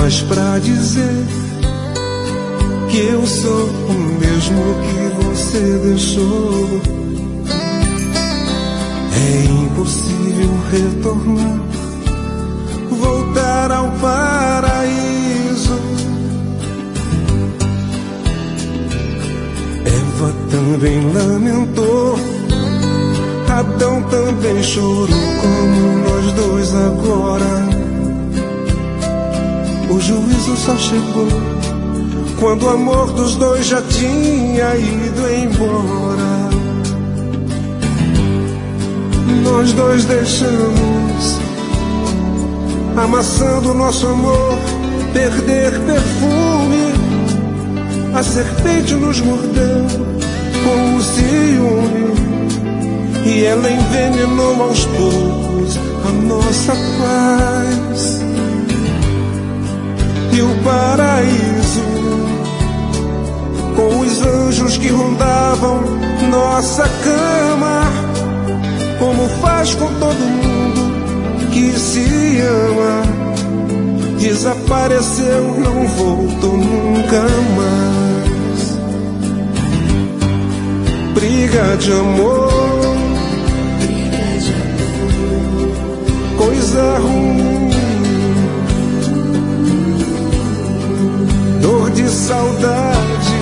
Mas pra dizer que eu sou o mesmo que você deixou, é impossível retornar, voltar ao paraíso. Eva também lamentou, Adão também chorou, como nós dois agora. O juízo só chegou quando o amor dos dois já tinha ido embora. Nós dois deixamos a maçã do nosso amor perder perfume. A serpente nos mordeu com o ciúme e ela envenenou aos poucos a nossa paz. E o paraíso, com os anjos que rondavam nossa cama, como faz com todo mundo que se ama, desapareceu, não voltou nunca mais. Briga de amor, coisa ruim, dor de saudade,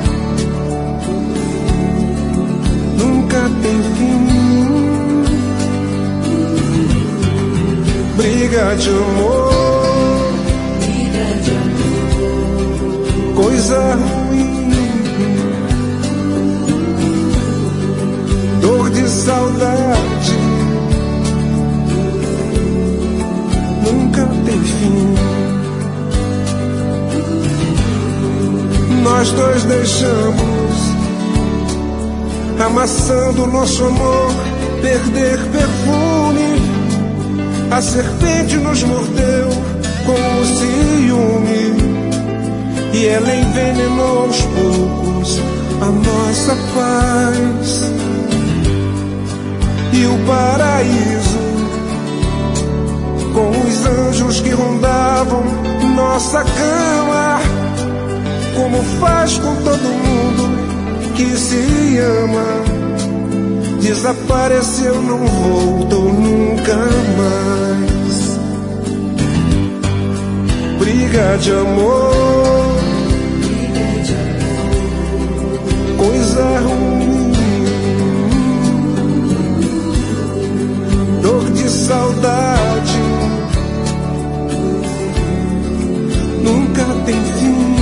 nunca tem fim. Briga de amor, coisa ruim, dor de saudade, nunca tem fim. Nós dois deixamos a maçã do nosso amor perder perfume. A serpente nos mordeu com o ciúme e ela envenenou aos poucos a nossa paz. E o paraíso, com os anjos que rondavam nossa cama, como faz com todo mundo que se ama, desapareceu, não voltou nunca mais. Briga de amor, coisa ruim, dor de saudade, nunca tem fim.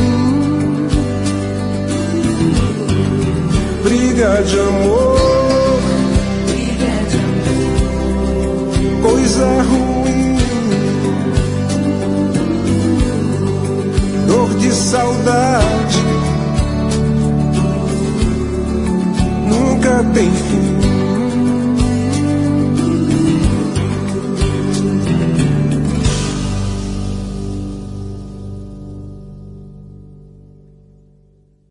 Briga de amor, coisa ruim, dor de saudade, nunca tem fim.